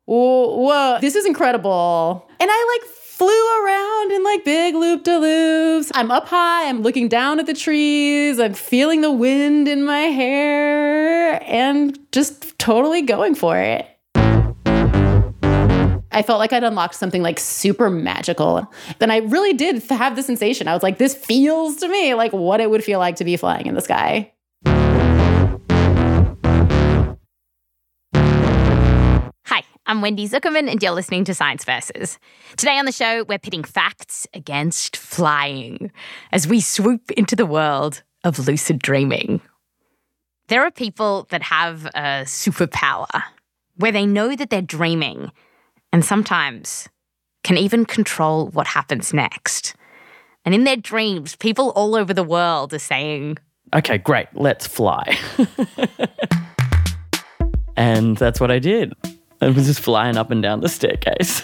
whoa, this is incredible. And I flew around in big loop-de-loops. I'm up high, I'm looking down at the trees, I'm feeling the wind in my hair and just totally going for it. I felt like I'd unlocked something super magical. Then I really did have the sensation. I was like, this feels to me like what it would feel like to be flying in the sky. Hi, I'm Wendy Zuckerman and you're listening to Science Versus. Today on the show, we're pitting facts against flying as we swoop into the world of lucid dreaming. There are people that have a superpower where they know that they're dreaming and sometimes can even control what happens next. And in their dreams, people all over the world are saying, okay, great, let's fly. And that's what I did. I was just flying up and down the staircase.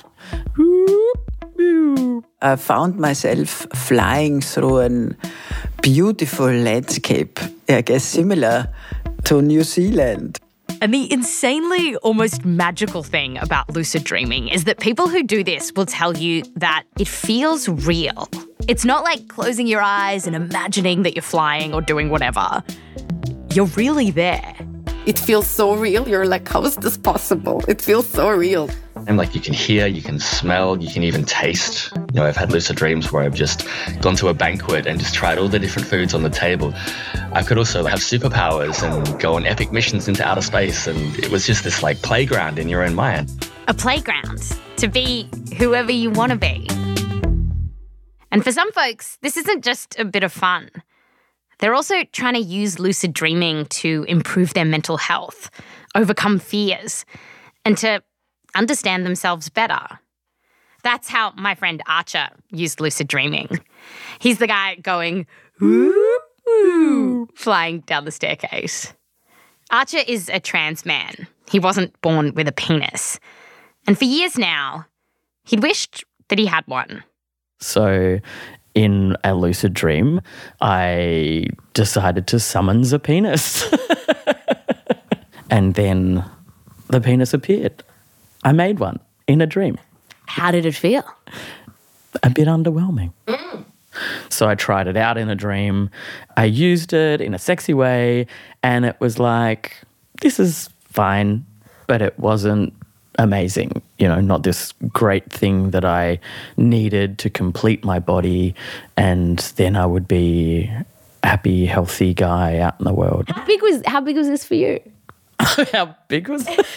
I found myself flying through a beautiful landscape, I guess similar to New Zealand. And the insanely almost magical thing about lucid dreaming is that people who do this will tell you that it feels real. It's not like closing your eyes and imagining that you're flying or doing whatever. You're really there. It feels so real. You're like, how is this possible? It feels so real. And you can hear, you can smell, you can even taste. I've had lucid dreams where I've just gone to a banquet and just tried all the different foods on the table. I could also have superpowers and go on epic missions into outer space. And it was just this playground in your own mind. A playground to be whoever you want to be. And for some folks, this isn't just a bit of fun. They're also trying to use lucid dreaming to improve their mental health, overcome fears, and to understand themselves better. That's how my friend Archer used lucid dreaming. He's the guy going, whoop, whoop, flying down the staircase. Archer is a trans man. He wasn't born with a penis. And for years now, he'd wished that he had one. So in a lucid dream, I decided to summons a penis. And then the penis appeared. I made one in a dream. How did it feel? A bit underwhelming. So I tried it out in a dream. I used it in a sexy way, and it was like, this is fine, but it wasn't amazing. Not this great thing that I needed to complete my body, and then I would be a happy, healthy guy out in the world. How big was this for you? How big was it?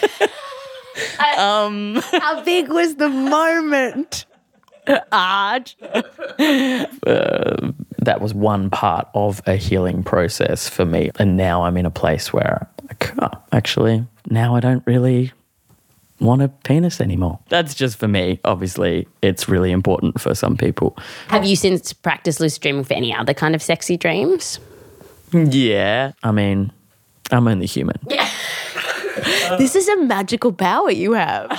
How big was the moment? Arch. That was one part of a healing process for me. And now I'm in a place where, actually, now I don't really want a penis anymore. That's just for me. Obviously, it's really important for some people. Have you since practiced lucid dreaming for any other kind of sexy dreams? Yeah. I'm only human. Yeah. This is a magical power you have.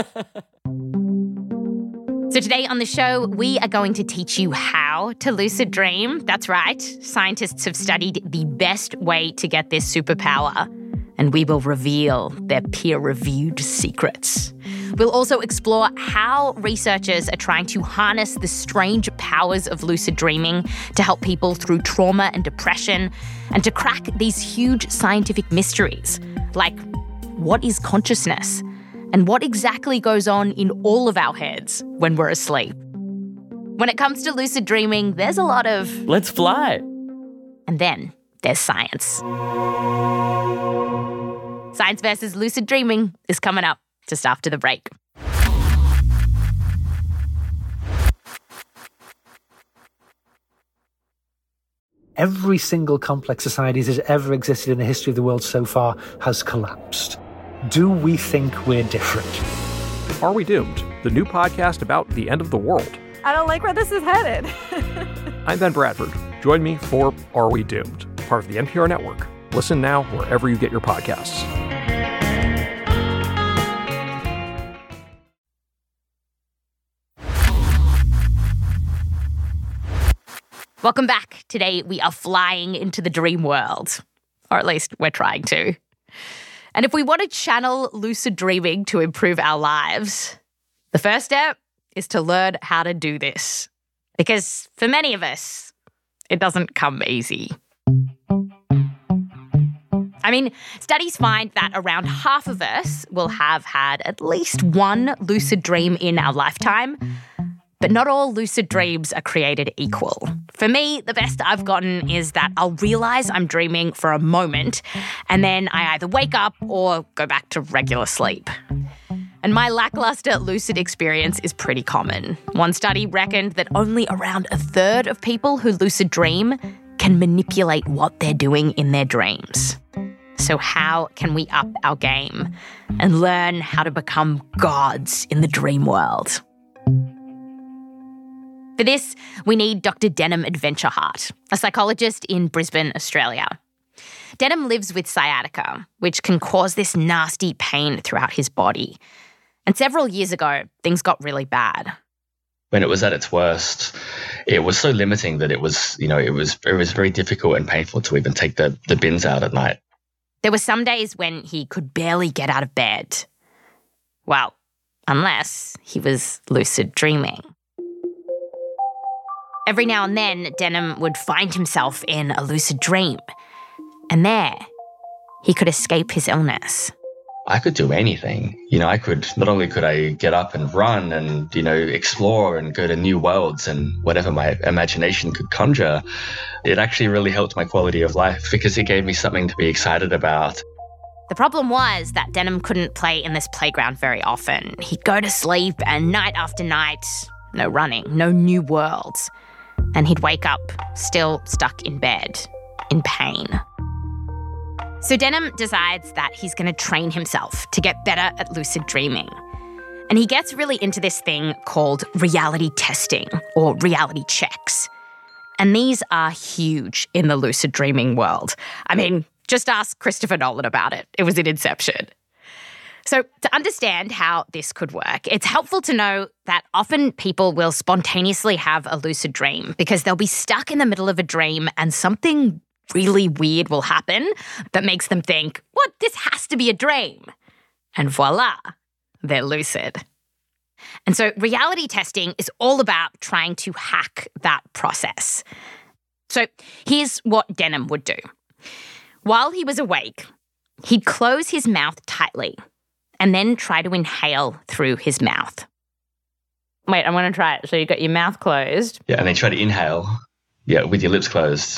So today on the show, we are going to teach you how to lucid dream. That's right. Scientists have studied the best way to get this superpower, and we will reveal their peer-reviewed secrets. We'll also explore how researchers are trying to harness the strange powers of lucid dreaming to help people through trauma and depression, and to crack these huge scientific mysteries, like what is consciousness? And what exactly goes on in all of our heads when we're asleep? When it comes to lucid dreaming, there's a lot of let's fly. And then there's science. Science versus lucid dreaming is coming up just after the break. Every single complex society that has ever existed in the history of the world so far has collapsed. Do we think we're different? Are We Doomed? The new podcast about the end of the world. I don't like where this is headed. I'm Ben Bradford. Join me for Are We Doomed? Part of the NPR network. Listen now wherever you get your podcasts. Welcome back. Today we are flying into the dream world. Or at least we're trying to. And if we want to channel lucid dreaming to improve our lives, the first step is to learn how to do this. Because for many of us, it doesn't come easy. I mean, studies find that around half of us will have had at least one lucid dream in our lifetime. But not all lucid dreams are created equal. For me, the best I've gotten is that I'll realise I'm dreaming for a moment, and then I either wake up or go back to regular sleep. And my lackluster lucid experience is pretty common. One study reckoned that only around a third of people who lucid dream can manipulate what they're doing in their dreams. So how can we up our game and learn how to become gods in the dream world? For this, we need Dr. Denham Adventureheart, a psychologist in Brisbane, Australia. Denham lives with sciatica, which can cause this nasty pain throughout his body. And several years ago, things got really bad. When it was at its worst, it was so limiting that it was very difficult and painful to even take the bins out at night. There were some days when he could barely get out of bed. Well, unless he was lucid dreaming. Every now and then, Denham would find himself in a lucid dream. And there, he could escape his illness. I could do anything. Not only could I get up and run and, explore and go to new worlds and whatever my imagination could conjure, it actually really helped my quality of life because it gave me something to be excited about. The problem was that Denham couldn't play in this playground very often. He'd go to sleep and night after night, no running, no new worlds. And he'd wake up still stuck in bed, in pain. So Denham decides that he's going to train himself to get better at lucid dreaming. And he gets really into this thing called reality testing or reality checks. And these are huge in the lucid dreaming world. I mean, just ask Christopher Nolan about it. It was in Inception. So to understand how this could work, it's helpful to know that often people will spontaneously have a lucid dream because they'll be stuck in the middle of a dream and something really weird will happen that makes them think, what, this has to be a dream. And voila, they're lucid. And so reality testing is all about trying to hack that process. So here's what Denham would do. While he was awake, he'd close his mouth tightly and then try to inhale through his mouth. Wait, I'm going to try it. So you got your mouth closed. Yeah, and then try to inhale, with your lips closed.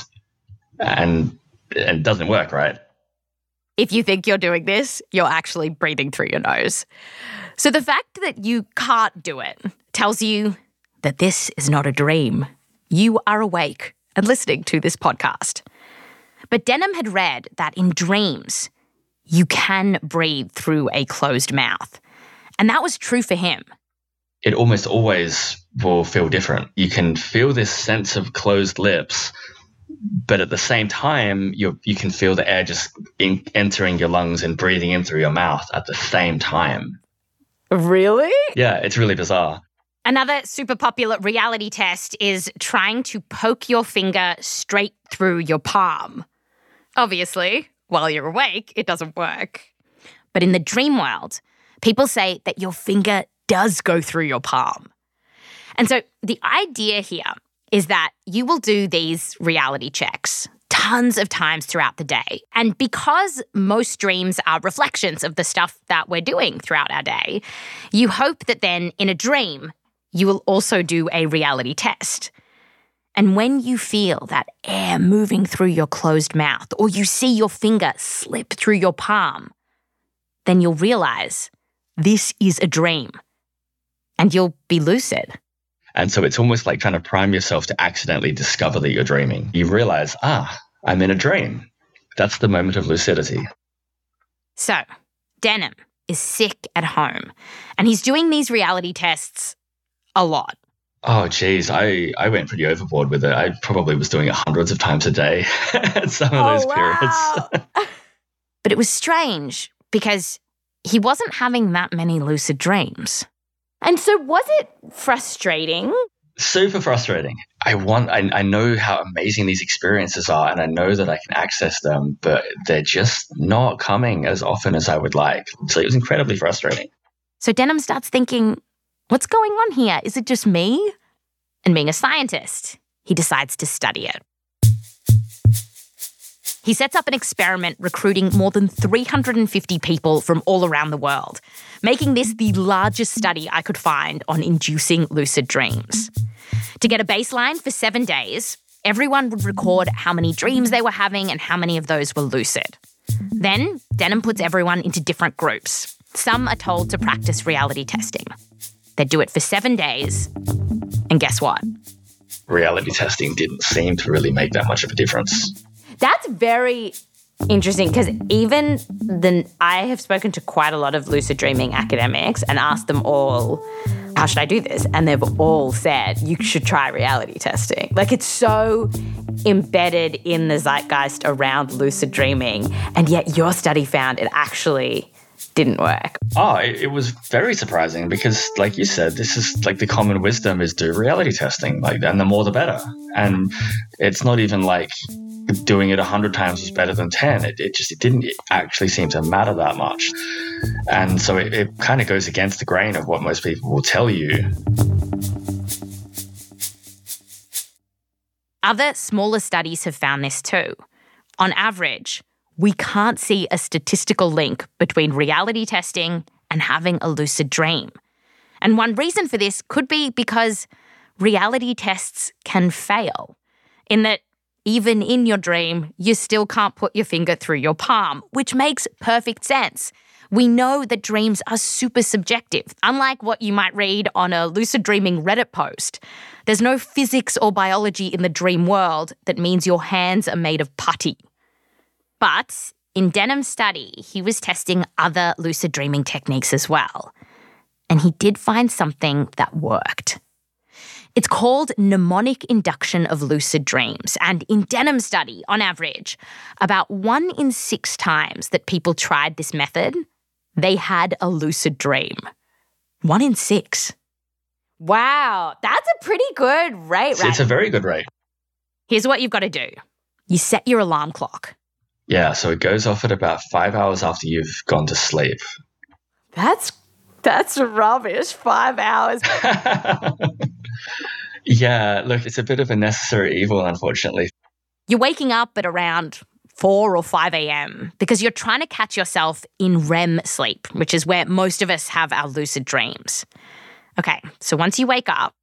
And it doesn't work, right? If you think you're doing this, you're actually breathing through your nose. So the fact that you can't do it tells you that this is not a dream. You are awake and listening to this podcast. But Denham had read that in dreams, you can breathe through a closed mouth. And that was true for him. It almost always will feel different. You can feel this sense of closed lips, but at the same time, you can feel the air just entering your lungs and breathing in through your mouth at the same time. Really? Yeah, it's really bizarre. Another super popular reality test is trying to poke your finger straight through your palm. Obviously, while you're awake, it doesn't work. But in the dream world, people say that your finger does go through your palm. And so the idea here is that you will do these reality checks tons of times throughout the day. And because most dreams are reflections of the stuff that we're doing throughout our day, you hope that then in a dream, you will also do a reality test. And when you feel that air moving through your closed mouth or you see your finger slip through your palm, then you'll realize this is a dream and you'll be lucid. And so it's almost like trying to prime yourself to accidentally discover that you're dreaming. You realize, I'm in a dream. That's the moment of lucidity. So Denham is sick at home and he's doing these reality tests a lot. Oh, geez, I went pretty overboard with it. I probably was doing it hundreds of times a day at some of those periods. But it was strange because he wasn't having that many lucid dreams. And so was it frustrating? Super frustrating. I know how amazing these experiences are, and I know that I can access them, but they're just not coming as often as I would like. So it was incredibly frustrating. So Denham starts thinking, what's going on here? Is it just me? And being a scientist, he decides to study it. He sets up an experiment recruiting more than 350 people from all around the world, making this the largest study I could find on inducing lucid dreams. To get a baseline for 7 days, everyone would record how many dreams they were having and how many of those were lucid. Then, Denham puts everyone into different groups. Some are told to practice reality testing. They do it for 7 days, and guess what? Reality testing didn't seem to really make that much of a difference. That's very interesting because I have spoken to quite a lot of lucid dreaming academics and asked them all, how should I do this? And they've all said, you should try reality testing. Like, it's so embedded in the zeitgeist around lucid dreaming, and yet your study found it actually didn't work. Oh, it was very surprising because, like you said, this is like the common wisdom is do reality testing, and the more the better. And it's not even like doing it 100 times was better than 10. It didn't actually seem to matter that much. And so it kind of goes against the grain of what most people will tell you. Other smaller studies have found this too. On average, we can't see a statistical link between reality testing and having a lucid dream. And one reason for this could be because reality tests can fail, in that even in your dream, you still can't put your finger through your palm, which makes perfect sense. We know that dreams are super subjective, unlike what you might read on a lucid dreaming Reddit post. There's no physics or biology in the dream world that means your hands are made of putty. But in Denham's study, he was testing other lucid dreaming techniques as well. And he did find something that worked. It's called mnemonic induction of lucid dreams. And in Denham's study, on average, about 1 in 6 times that people tried this method, they had a lucid dream. 1 in 6. Wow, that's a pretty good rate, right? It's a very good rate. Here's what you've got to do. You set your alarm clock. Yeah, so it goes off at about 5 hours after you've gone to sleep. That's rubbish, 5 hours. Yeah, look, it's a bit of a necessary evil, unfortunately. You're waking up at around 4 or 5 a.m. because you're trying to catch yourself in REM sleep, which is where most of us have our lucid dreams. Okay, so once you wake up,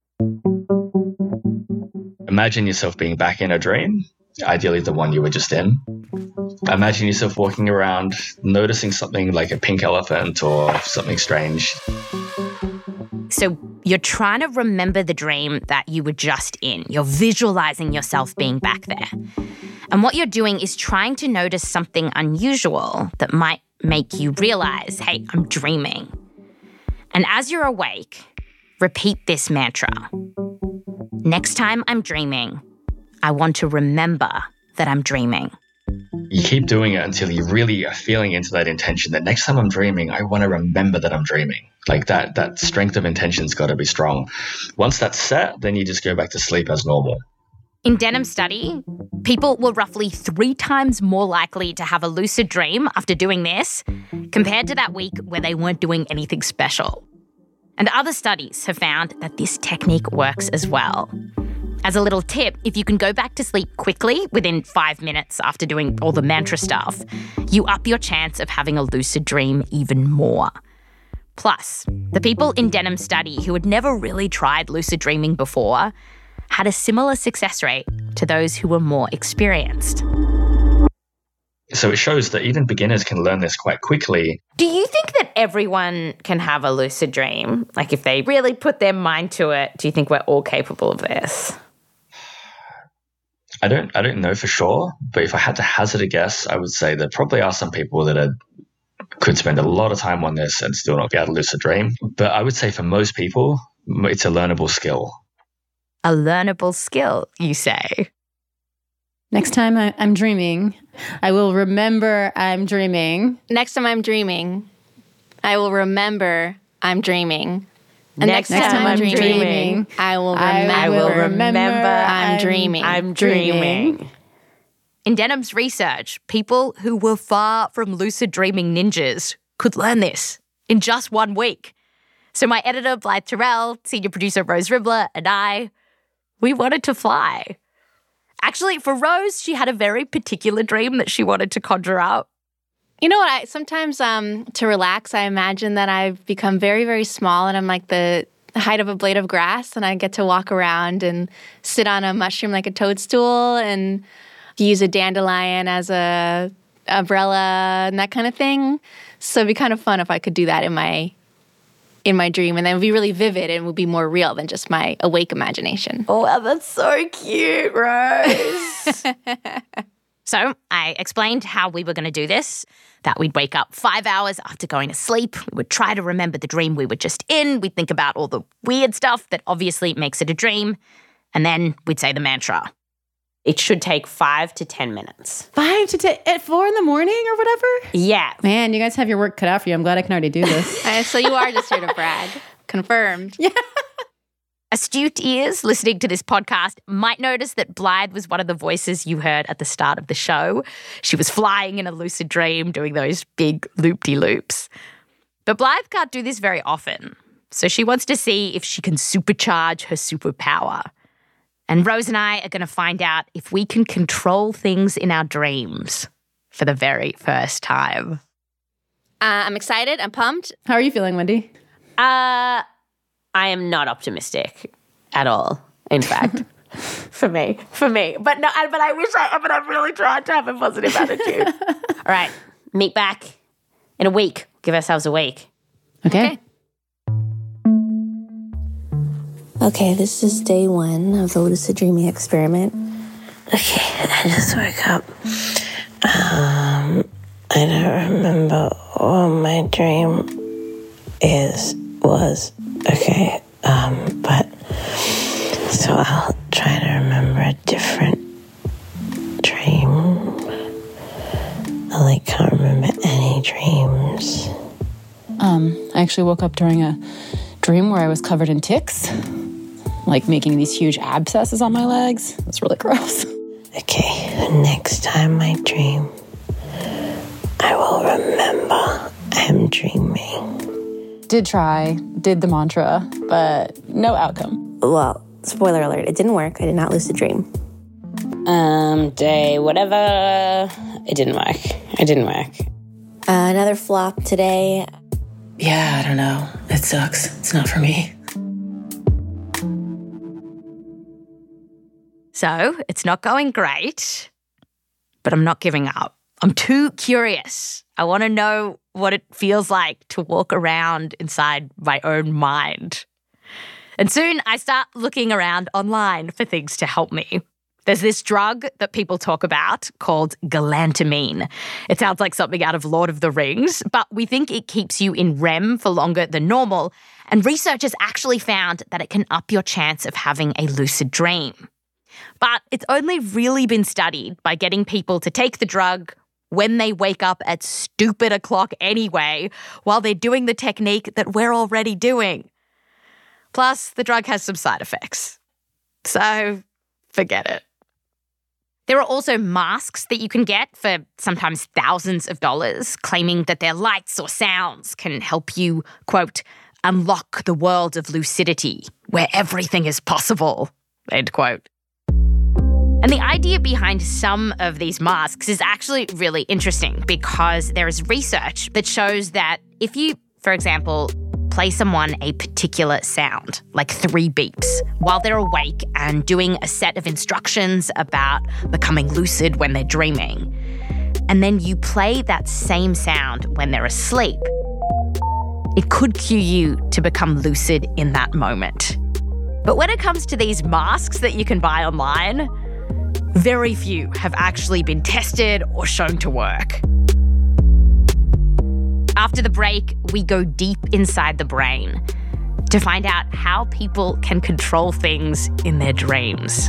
imagine yourself being back in a dream, ideally the one you were just in. Imagine yourself walking around, noticing something like a pink elephant or something strange. So you're trying to remember the dream that you were just in. You're visualizing yourself being back there. And what you're doing is trying to notice something unusual that might make you realize, hey, I'm dreaming. And as you're awake, repeat this mantra. Next time I'm dreaming, I want to remember that I'm dreaming. You keep doing it until you really are feeling into that intention that next time I'm dreaming, I want to remember that I'm dreaming. Like that strength of intention's got to be strong. Once that's set, then you just go back to sleep as normal. In Denham's study, people were roughly 3 times more likely to have a lucid dream after doing this compared to that week where they weren't doing anything special. And other studies have found that this technique works as well. As a little tip, if you can go back to sleep quickly within 5 minutes after doing all the mantra stuff, you up your chance of having a lucid dream even more. Plus, the people in Denham's study who had never really tried lucid dreaming before had a similar success rate to those who were more experienced. So it shows that even beginners can learn this quite quickly. Do you think that everyone can have a lucid dream? Like if they really put their mind to it, do you think we're all capable of this? I don't know for sure, but if I had to hazard a guess, I would say there probably are some people that could spend a lot of time on this and still not be able to lucid dream. But I would say for most people, it's a learnable skill. A learnable skill, you say? Next time I'm dreaming, I will remember I'm dreaming. Next time I'm dreaming, I will remember I'm dreaming. Next time I'm dreaming, I will remember I'm dreaming. I'm dreaming. In Denham's research, people who were far from lucid dreaming ninjas could learn this in just 1 week. So my editor, Blythe Terrell, senior producer Rose Ribler, and we wanted to fly. Actually, for Rose, she had a very particular dream that she wanted to conjure up. You know what? Sometimes to relax, I imagine that I've become very, very small and I'm like the height of a blade of grass and I get to walk around and sit on a mushroom like a toadstool and use a dandelion as a umbrella and that kind of thing. So it'd be kind of fun if I could do that in my dream, and then it would be really vivid and would be more real than just my awake imagination. Oh, wow, that's so cute, Rose. So I explained how we were going to do this, that we'd wake up 5 hours after going to sleep. We would try to remember the dream we were just in. We'd think about all the weird stuff that obviously makes it a dream. And then we'd say the mantra. It should take 5 to 10 minutes. 5 to 10 at 4 a.m. or whatever? Yeah. Man, you guys have your work cut out for you. I'm glad I can already do this. So you are just here to brag. Confirmed. Yeah. Astute ears listening to this podcast might notice that Blythe was one of the voices you heard at the start of the show. She was flying in a lucid dream, doing those big loop-de-loops. But Blythe can't do this very often, so she wants to see if she can supercharge her superpower. And Rose and I are going to find out if we can control things in our dreams for the very first time. I'm excited. I'm pumped. How are you feeling, Wendy? I am not optimistic at all, in fact. for me. But I'm really trying to have a positive attitude. All right, meet back in a week. Give ourselves a week. Okay. Okay, this is day 1 of the lucid dreaming experiment. Okay, I just woke up. I don't remember what my dream was. Okay, but so I'll try to remember a different dream. I can't remember any dreams. I actually woke up during a dream where I was covered in ticks, making these huge abscesses on my legs. That's really gross. Okay, next time I dream, I will remember I'm dreaming. Did the mantra, but no outcome. Well, spoiler alert, it didn't work. I did not lucid dream. Day whatever, it didn't work. Another flop today. Yeah, I don't know. It sucks. It's not for me. So it's not going great, but I'm not giving up. I'm too curious. I want to know what it feels like to walk around inside my own mind. And soon I start looking around online for things to help me. There's this drug that people talk about called galantamine. It sounds like something out of Lord of the Rings, but we think it keeps you in REM for longer than normal, and researchers actually found that it can up your chance of having a lucid dream. But it's only really been studied by getting people to take the drug when they wake up at stupid o'clock anyway, while they're doing the technique that we're already doing. Plus, the drug has some side effects. So, forget it. There are also masks that you can get for sometimes thousands of dollars, claiming that their lights or sounds can help you, quote, unlock the world of lucidity, where everything is possible, end quote. And the idea behind some of these masks is actually really interesting because there is research that shows that if you, for example, play someone a particular sound, like 3 beeps, while they're awake and doing a set of instructions about becoming lucid when they're dreaming, and then you play that same sound when they're asleep, it could cue you to become lucid in that moment. But when it comes to these masks that you can buy online, very few have actually been tested or shown to work. After the break, we go deep inside the brain to find out how people can control things in their dreams.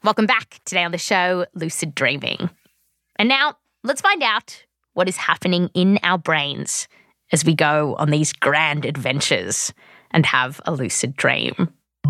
Welcome back. Today on the show, lucid dreaming. And now let's find out what is happening in our brains as we go on these grand adventures and have a lucid dream.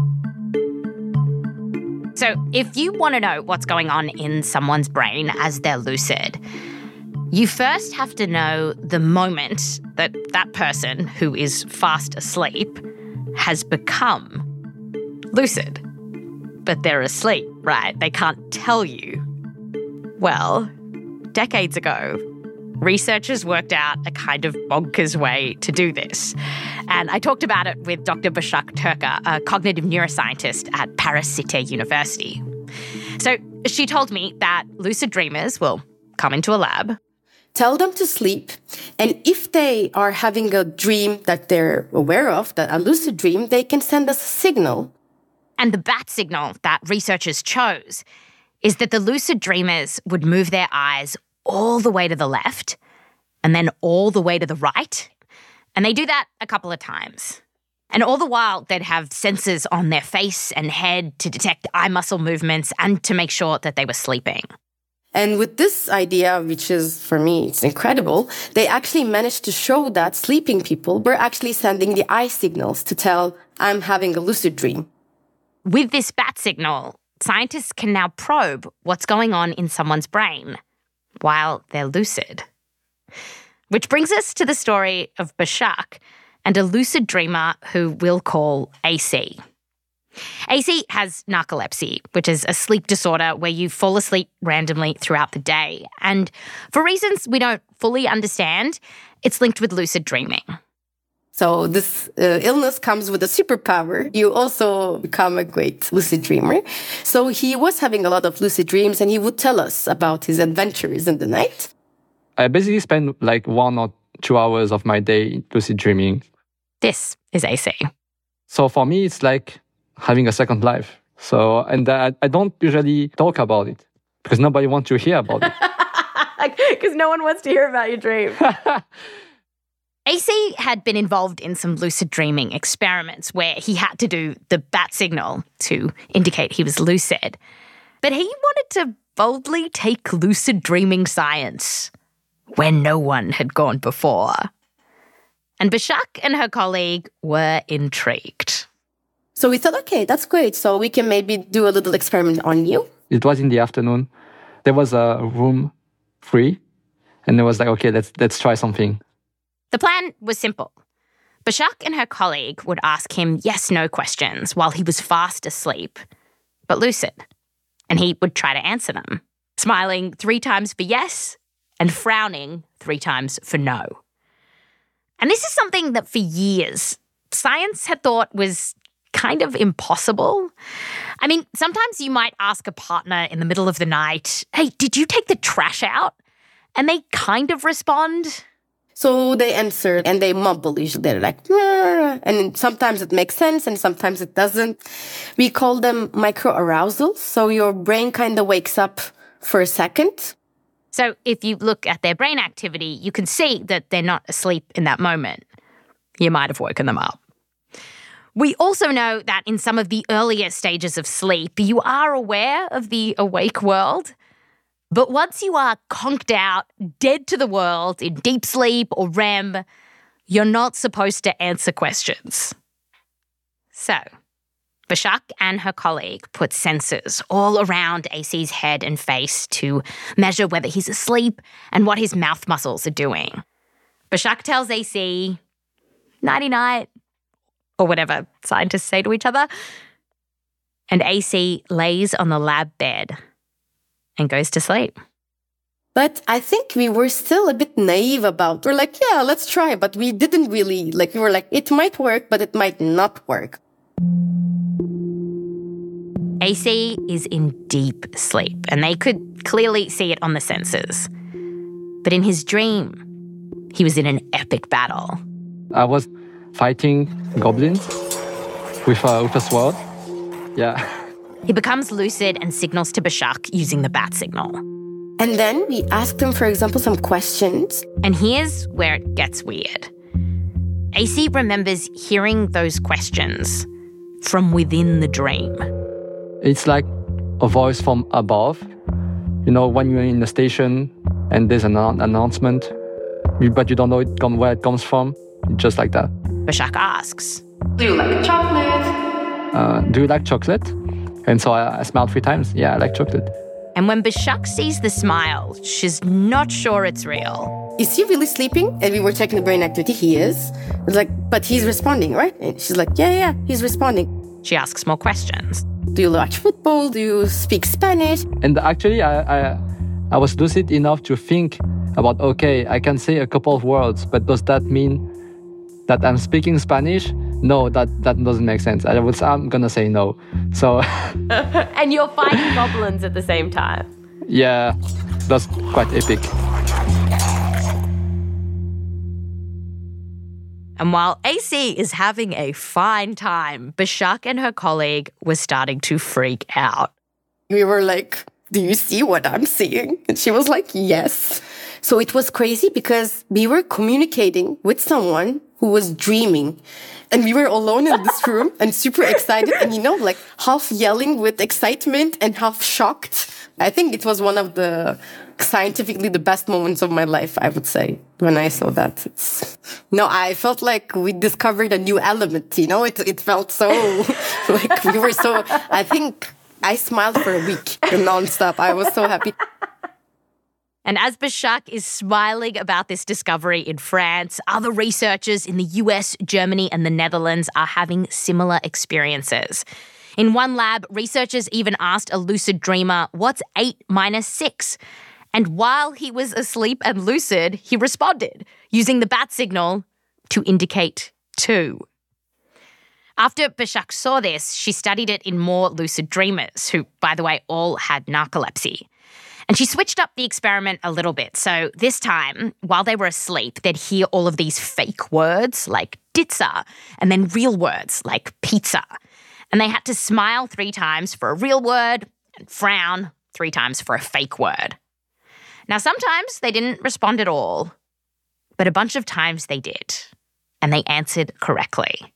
So if you want to know what's going on in someone's brain as they're lucid, you first have to know the moment that that person who is fast asleep has become lucid. But they're asleep, right? They can't tell you. Well, decades ago, researchers worked out a kind of bonkers way to do this. And I talked about it with Dr. Başak Türker, a cognitive neuroscientist at Paris Cité University. So she told me that lucid dreamers will come into a lab, tell them to sleep, and if they are having a dream that they're aware of, that a lucid dream, they can send us a signal. And the bat signal that researchers chose is that the lucid dreamers would move their eyes all the way to the left and then all the way to the right. And they do that a couple of times. And all the while, they'd have sensors on their face and head to detect eye muscle movements and to make sure that they were sleeping. And with this idea, which is, for me, it's incredible, they actually managed to show that sleeping people were actually sending the eye signals to tell, I'm having a lucid dream. With this bat signal, scientists can now probe what's going on in someone's brain while they're lucid. Which brings us to the story of Başak and a lucid dreamer who we'll call AC. AC has narcolepsy, which is a sleep disorder where you fall asleep randomly throughout the day. And for reasons we don't fully understand, it's linked with lucid dreaming. So this illness comes with a superpower. You also become a great lucid dreamer. So he was having a lot of lucid dreams, and he would tell us about his adventures in the night. I basically spend like 1 or 2 hours of my day lucid dreaming. This is AC. So for me, it's like having a second life. So, and I don't usually talk about it because nobody wants to hear about it. Because no one wants to hear about your dream. AC had been involved in some lucid dreaming experiments where he had to do the bat signal to indicate he was lucid. But he wanted to boldly take lucid dreaming science where no one had gone before. And Başak and her colleague were intrigued. So we thought, okay, that's great. So we can maybe do a little experiment on you. It was in the afternoon. There was a room free. And it was like, okay, let's try something. The plan was simple. Başak and her colleague would ask him yes-no questions while he was fast asleep, but lucid. And he would try to answer them, smiling 3 times for yes and frowning 3 times for no. And this is something that for years, science had thought was kind of impossible. I mean, sometimes you might ask a partner in the middle of the night, hey, did you take the trash out? And they kind of respond. So they answer and they mumble usually. They're like, nah. And sometimes it makes sense and sometimes it doesn't. We call them microarousals. So your brain kind of wakes up for a second. So if you look at their brain activity, you can see that they're not asleep in that moment. You might have woken them up. We also know that in some of the earlier stages of sleep, you are aware of the awake world. But once you are conked out, dead to the world, in deep sleep or REM, you're not supposed to answer questions. So, Başak and her colleague put sensors all around AC's head and face to measure whether he's asleep and what his mouth muscles are doing. Başak tells AC, nighty-night, or whatever scientists say to each other. And AC lays on the lab bed and goes to sleep. But I think we were still a bit naive about, we're like, yeah, let's try. But we didn't really, we were like, it might work, but it might not work. AC is in deep sleep, and they could clearly see it on the sensors. But in his dream, he was in an epic battle. I was fighting goblins with a sword. Yeah. He becomes lucid and signals to Başak using the bat signal. And then we asked him, for example, some questions. And here's where it gets weird. AC remembers hearing those questions from within the dream. It's like a voice from above. You know, when you're in the station and there's an announcement, but you don't know where it comes from, just like that. Bashak asks, Do you like chocolate? Do you like chocolate? And so I smiled 3 times. Yeah, I like chocolate. And when Bashak sees the smile, she's not sure it's real. Is he really sleeping? And we were checking the brain activity. He is. It's like, but he's responding, right? And she's like, yeah, he's responding. She asks more questions. Do you watch football? Do you speak Spanish? And actually, I was lucid enough to think about, okay, I can say a couple of words, but does that mean that I'm speaking Spanish? No, that doesn't make sense. I'm gonna say no. So. And you're fighting goblins at the same time. Yeah, that's quite epic. And while AC is having a fine time, Bashak and her colleague were starting to freak out. We were like, do you see what I'm seeing? And she was like, yes. So it was crazy because we were communicating with someone who was dreaming. And we were alone in this room and super excited and, like half yelling with excitement and half shocked. I think it was one of the scientifically the best moments of my life, I would say, when I saw that. I felt like we discovered a new element, it felt so like we were so, I think I smiled for a week nonstop. I was so happy. And as Bashak is smiling about this discovery in France, other researchers in the US, Germany, and the Netherlands are having similar experiences. In one lab, researchers even asked a lucid dreamer, what's 8 minus 6? And while he was asleep and lucid, he responded, using the bat signal to indicate 2. After Bashak saw this, she studied it in more lucid dreamers, who, by the way, all had narcolepsy. And she switched up the experiment a little bit. So this time, while they were asleep, they'd hear all of these fake words like ditza, and then real words like pizza. And they had to smile 3 times for a real word and frown 3 times for a fake word. Now, sometimes they didn't respond at all, but a bunch of times they did, and they answered correctly.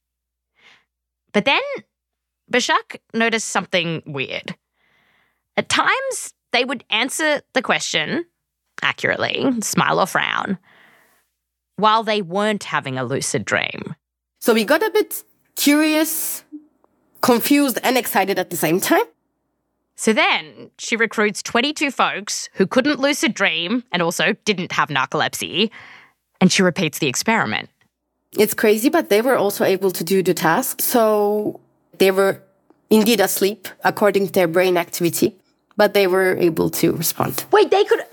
But then Bashak noticed something weird. At times, they would answer the question accurately, smile or frown, while they weren't having a lucid dream. So we got a bit curious, confused, and excited at the same time. So then she recruits 22 folks who couldn't lucid dream and also didn't have narcolepsy, and she repeats the experiment. It's crazy, but they were also able to do the task. So they were indeed asleep according to their brain activity, but they were able to respond. Wait,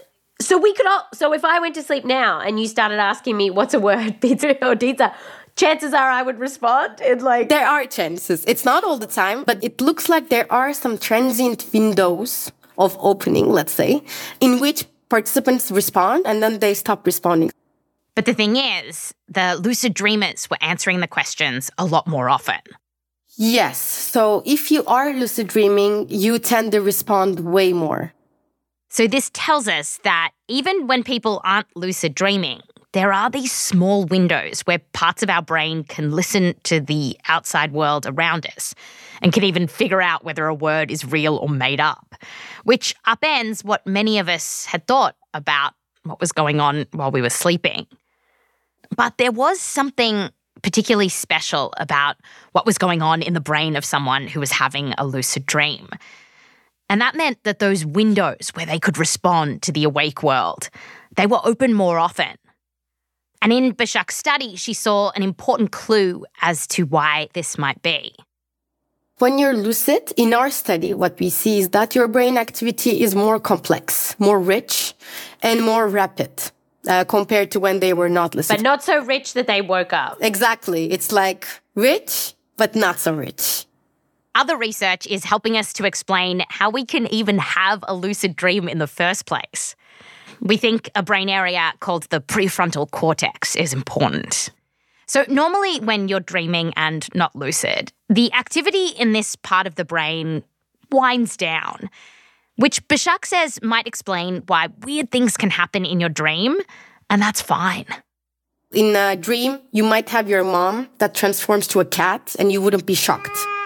so if I went to sleep now and you started asking me what's a word, pizza or pizza, chances are I would respond There are chances. It's not all the time, but it looks like there are some transient windows of opening, let's say, in which participants respond and then they stop responding. But the thing is, the lucid dreamers were answering the questions a lot more often. Yes. So if you are lucid dreaming, you tend to respond way more. So this tells us that even when people aren't lucid dreaming, there are these small windows where parts of our brain can listen to the outside world around us and can even figure out whether a word is real or made up, which upends what many of us had thought about what was going on while we were sleeping. But there was something particularly special about what was going on in the brain of someone who was having a lucid dream. And that meant that those windows where they could respond to the awake world, they were open more often. And in Bashak's study, she saw an important clue as to why this might be. When you're lucid, in our study, what we see is that your brain activity is more complex, more rich, and more rapid compared to when they were not lucid. But not so rich that they woke up. Exactly. It's like rich, but not so rich. Other research is helping us to explain how we can even have a lucid dream in the first place. We think a brain area called the prefrontal cortex is important. So normally when you're dreaming and not lucid, the activity in this part of the brain winds down, which Bashak says might explain why weird things can happen in your dream, and that's fine. In a dream, you might have your mom that transforms to a cat and you wouldn't be shocked.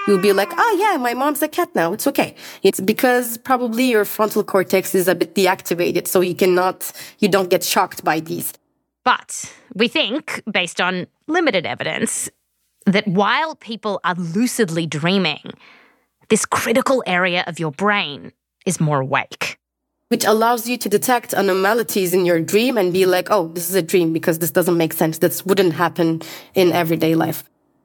you'll be like, oh yeah, my mom's a cat now. It's okay. It's because probably your frontal cortex is a bit deactivated, so you don't get shocked by these. But we think, based on limited evidence, that while people are lucidly dreaming, this critical area of your brain is more awake. Which allows you to detect anomalies in your dream and be like, oh, this is a dream because this doesn't make sense. This wouldn't happen in everyday life.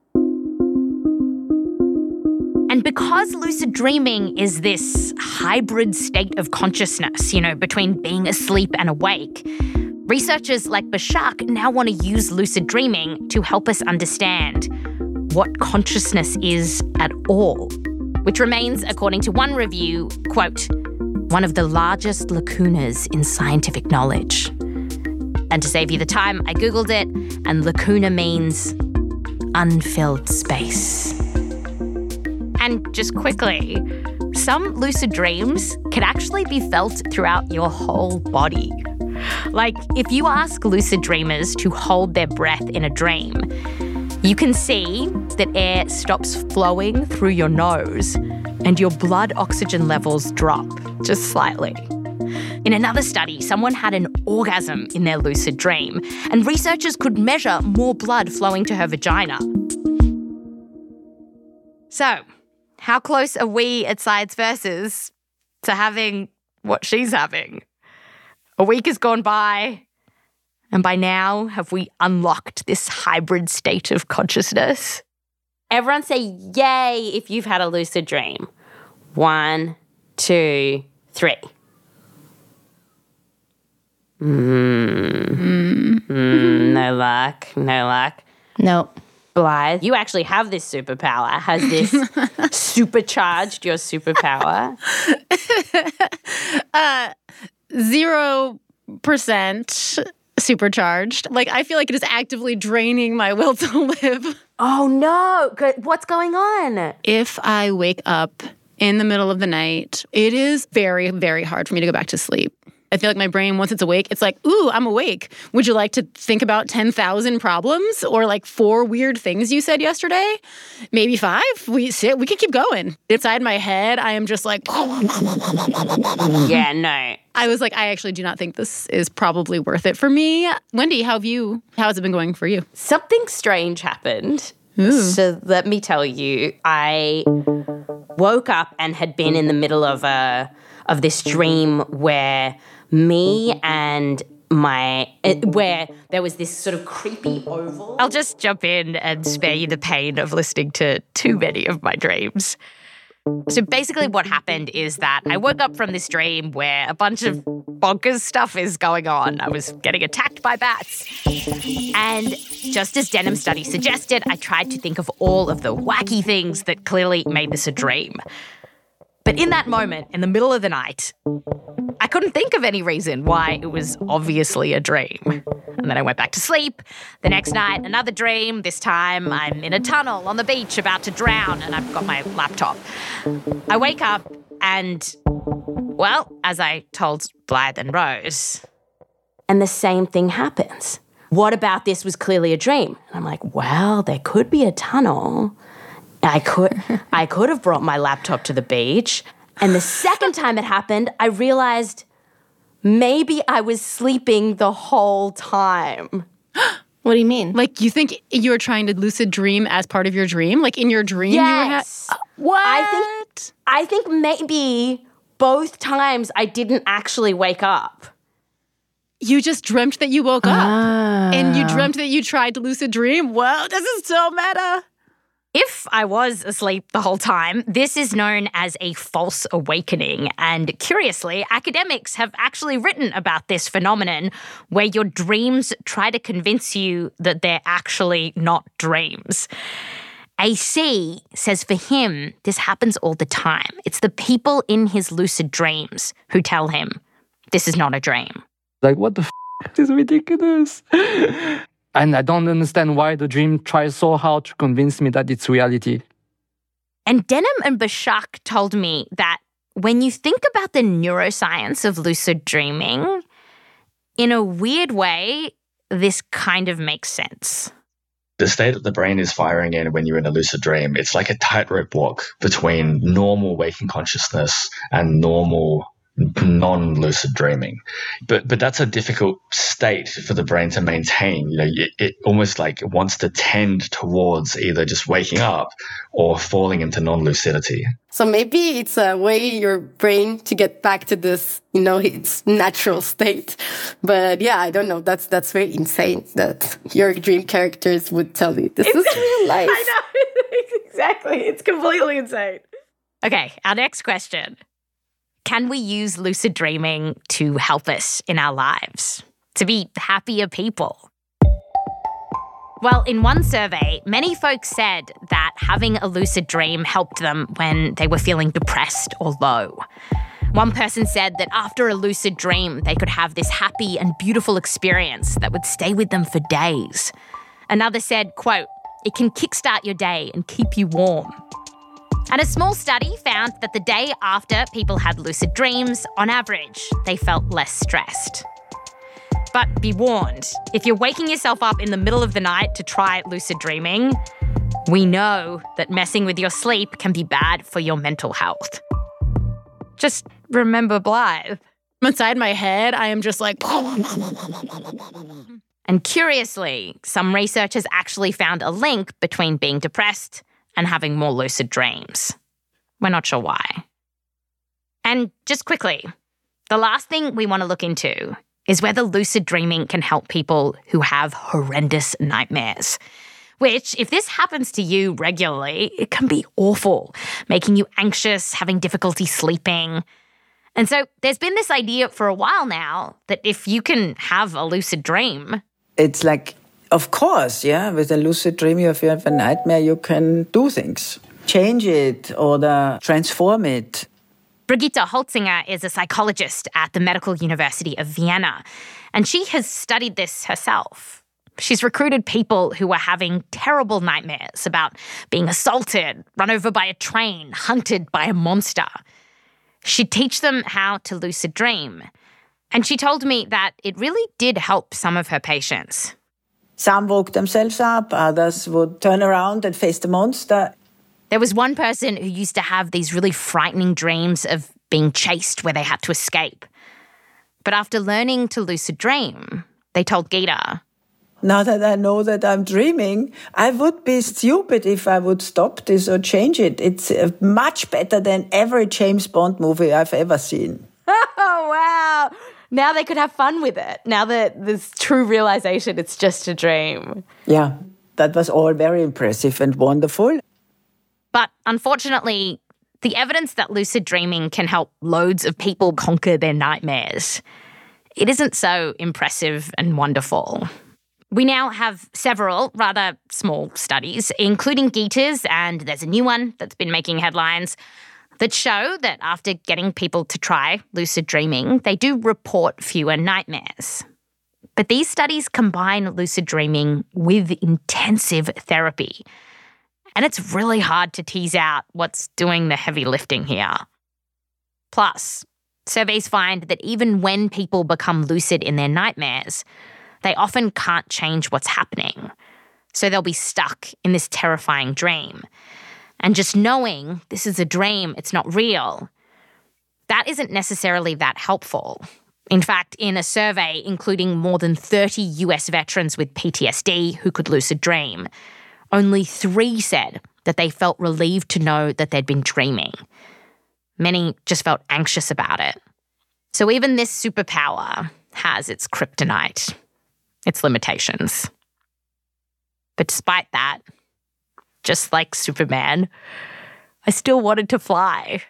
And because lucid dreaming is this hybrid state of consciousness, between being asleep and awake, researchers like Bashak now want to use lucid dreaming to help us understand what consciousness is at all, which remains, according to one review, quote, one of the largest lacunas in scientific knowledge. And to save you the time, I Googled it, and lacuna means unfilled space. And just quickly, some lucid dreams can actually be felt throughout your whole body. Like, if you ask lucid dreamers to hold their breath in a dream, you can see that air stops flowing through your nose and your blood oxygen levels drop just slightly. In another study, someone had an orgasm in their lucid dream, and researchers could measure more blood flowing to her vagina. So, how close are we at Science Versus to having what she's having? A week has gone by, and by now, have we unlocked this hybrid state of consciousness? Everyone say yay if you've had a lucid dream. 1, 2, 3. No luck. Nope. Blythe, you actually have this superpower. Has this supercharged your superpower? 0% supercharged. Like, I feel like it is actively draining my will to live. Oh no, what's going on? If I wake up in the middle of the night, it is very, very hard for me to go back to sleep. I feel like my brain, once it's awake, it's like, ooh, I'm awake. Would you like to think about 10,000 problems or like 4 weird things you said yesterday? Maybe 5? We can keep going. Inside my head, I am just like... Yeah, no. I was like, I actually do not think this is probably worth it for me. Wendy, how has it been going for you? Something strange happened. Ooh. So let me tell you, I woke up and had been in the middle of this dream where me and where there was this sort of creepy oval. I'll just jump in and spare you the pain of listening to too many of my dreams. So basically what happened is that I woke up from this dream where a bunch of bonkers stuff is going on. I was getting attacked by bats. And just as Denim Study suggested, I tried to think of all of the wacky things that clearly made this a dream. But in that moment, in the middle of the night, I couldn't think of any reason why it was obviously a dream. And then I went back to sleep. The next night, another dream. This time, I'm in a tunnel on the beach about to drown, and I've got my laptop. I wake up and, well, as I told Blythe and Rose, and the same thing happens. What about this was clearly a dream? And I'm like, well, there could be a tunnel. I could have brought my laptop to the beach. And the second time it happened, I realized maybe I was sleeping the whole time. What do you mean? Like, you think you were trying to lucid dream as part of your dream? Like, in your dream, yes. you were what? I think maybe both times I didn't actually wake up. You just dreamt that you woke up. And you dreamt that you tried to lucid dream? Wow, this is so meta. If I was asleep the whole time, this is known as a false awakening. And curiously, academics have actually written about this phenomenon where your dreams try to convince you that they're actually not dreams. AC says for him, this happens all the time. It's the people in his lucid dreams who tell him this is not a dream. Like, what the f***? This is ridiculous. And I don't understand why the dream tries so hard to convince me that it's reality. And Denim and Bashak told me that when you think about the neuroscience of lucid dreaming, in a weird way, this kind of makes sense. The state that the brain is firing in when you're in a lucid dream, it's like a tightrope walk between normal waking consciousness and normal non-lucid dreaming. But that's a difficult state for the brain to maintain. It almost like wants to tend towards either just waking up or falling into non-lucidity. So maybe it's a way your brain to get back to this, its natural state. But yeah, I don't know. That's very insane that your dream characters would tell you this is real life. I know. Exactly. It's completely insane. Okay, our next question. Can we use lucid dreaming to help us in our lives, to be happier people? Well, in one survey, many folks said that having a lucid dream helped them when they were feeling depressed or low. One person said that after a lucid dream, they could have this happy and beautiful experience that would stay with them for days. Another said, quote, "It can kickstart your day and keep you warm." And a small study found that the day after people had lucid dreams, on average, they felt less stressed. But be warned, if you're waking yourself up in the middle of the night to try lucid dreaming, we know that messing with your sleep can be bad for your mental health. Just remember Blythe. Inside my head, I am just like... And curiously, some researchers actually found a link between being depressed and having more lucid dreams. We're not sure why. And just quickly, the last thing we want to look into is whether lucid dreaming can help people who have horrendous nightmares. Which, if this happens to you regularly, it can be awful, making you anxious, having difficulty sleeping. And so there's been this idea for a while now that if you can have a lucid dream... It's like, of course, yeah, with a lucid dream, if you have a nightmare, you can do things. Change it or transform it. Brigitte Holzinger is a psychologist at the Medical University of Vienna, and she has studied this herself. She's recruited people who are having terrible nightmares about being assaulted, run over by a train, hunted by a monster. She'd teach them how to lucid dream. And she told me that it really did help some of her patients. Some woke themselves up, others would turn around and face the monster. There was one person who used to have these really frightening dreams of being chased where they had to escape. But after learning to lucid dream, they told Gita, "Now that I know that I'm dreaming, I would be stupid if I would stop this or change it. It's much better than every James Bond movie I've ever seen." Oh, wow. Now they could have fun with it. Now that there's true realization, it's just a dream. Yeah, that was all very impressive and wonderful. But unfortunately, the evidence that lucid dreaming can help loads of people conquer their nightmares, it isn't so impressive and wonderful. We now have several rather small studies, including Gita's, and there's a new one that's been making headlines, that show that after getting people to try lucid dreaming, they do report fewer nightmares. But these studies combine lucid dreaming with intensive therapy. And it's really hard to tease out what's doing the heavy lifting here. Plus, surveys find that even when people become lucid in their nightmares, they often can't change what's happening. So they'll be stuck in this terrifying dream. And just knowing this is a dream, it's not real, that isn't necessarily that helpful. In fact, in a survey including more than 30 US veterans with PTSD who could lucid dream, only 3 said that they felt relieved to know that they'd been dreaming. Many just felt anxious about it. So even this superpower has its kryptonite, its limitations. But despite that, just like Superman, I still wanted to fly.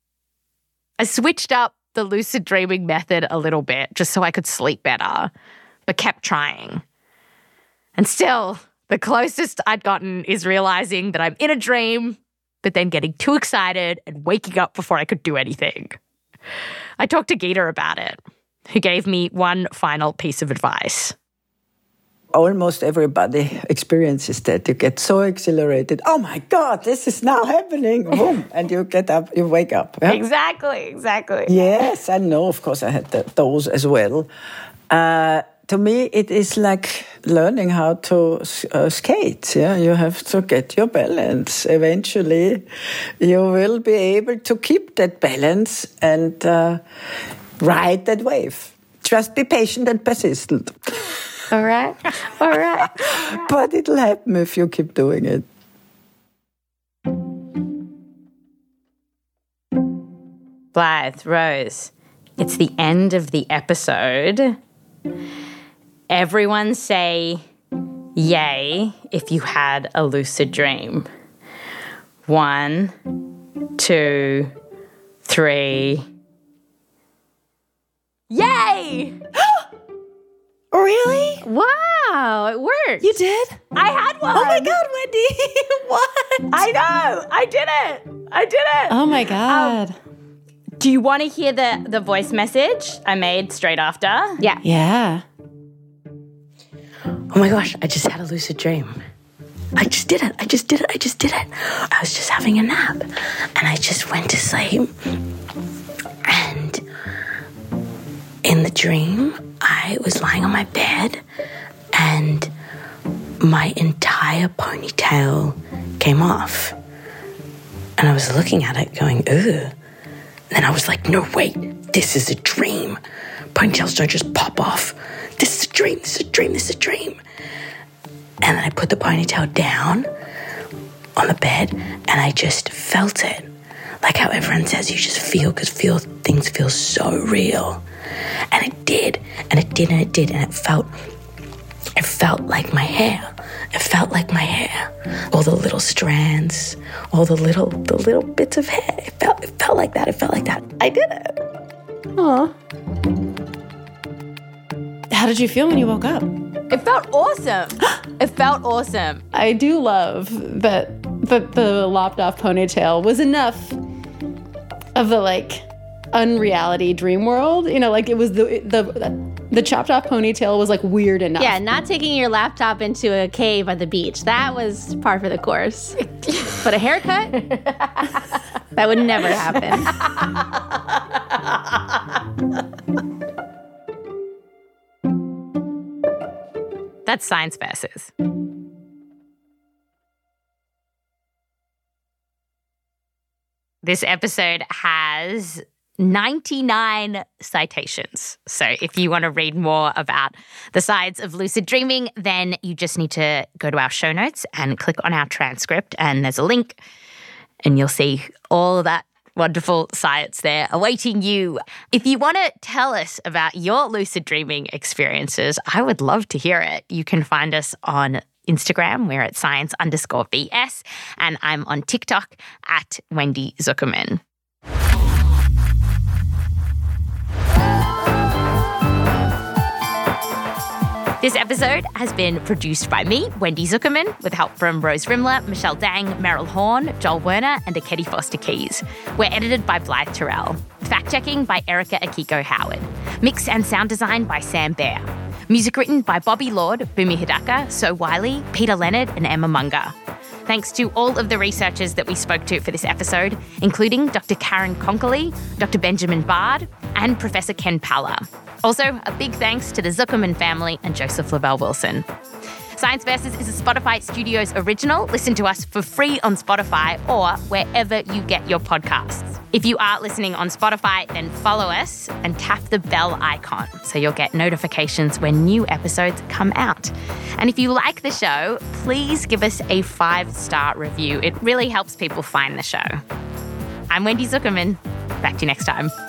I switched up the lucid dreaming method a little bit just so I could sleep better, but kept trying. And still, the closest I'd gotten is realizing that I'm in a dream, but then getting too excited and waking up before I could do anything. I talked to Gita about it, who gave me one final piece of advice. Almost everybody experiences that. You get so exhilarated. Oh my God, this is now happening. Boom. And you get up, you wake up. Yeah? Exactly. Yes, I know. Of course, I had those as well. To me, it is like learning how to skate. Yeah, you have to get your balance. Eventually, you will be able to keep that balance and ride that wave. Just be patient and persistent. All right. But it'll happen if you keep doing it. Blythe, Rose, it's the end of the episode. Everyone say yay if you had a lucid dream. 1, 2, 3. Yay! Really? Wow, it worked. You did? I had one. Oh my God, Wendy. What? I know. I did it. Oh my God. Do you want to hear the voice message I made straight after? Yeah. Yeah. Oh my gosh, I just had a lucid dream. I just did it. I was just having a nap and I just went to sleep. And in the dream, I was lying on my bed and my entire ponytail came off. And I was looking at it going, ugh. And then I was like, no, wait, this is a dream. Ponytails don't just pop off. This is a dream. And then I put the ponytail down on the bed and I just felt it. Like how everyone says you just feel, because things feel so real. And it did. And it felt like my hair. It felt like my hair. All the little strands, all the little bits of hair. It felt like that. I did it. Aw. How did you feel when you woke up? It felt awesome. I do love that the lopped off ponytail was enough of the like unreality dream world. You know, like it was the chopped off ponytail was like weird enough. Yeah, not taking your laptop into a cave at the beach. That was par for the course. But a haircut? That would never happen. That's Science Versus. This episode has 99 citations. So if you want to read more about the sides of lucid dreaming, then you just need to go to our show notes and click on our transcript, and there's a link and you'll see all of that wonderful science there awaiting you. If you want to tell us about your lucid dreaming experiences, I would love to hear it. You can find us on Instagram. We're at science_VS, and I'm on TikTok at Wendy Zuckerman. This episode has been produced by me, Wendy Zuckerman, with help from Rose Rimler, Michelle Dang, Meryl Horn, Joel Werner, and Akedi Foster Keys. We're edited by Blythe Terrell. Fact-checking by Erica Akiko Howard. Mix and sound design by Sam Baer. Music written by Bobby Lord, Bumi Hidaka, So Wiley, Peter Leonard, and Emma Munger. Thanks to all of the researchers that we spoke to for this episode, including Dr. Karen Konkerly, Dr. Benjamin Bard, and Professor Ken Paller. Also, a big thanks to the Zuckerman family and Joseph Lavelle Wilson. Science Versus is a Spotify Studios original. Listen to us for free on Spotify or wherever you get your podcasts. If you are listening on Spotify, then follow us and tap the bell icon so you'll get notifications when new episodes come out. And if you like the show, please give us a 5-star review. It really helps people find the show. I'm Wendy Zuckerman. Back to you next time.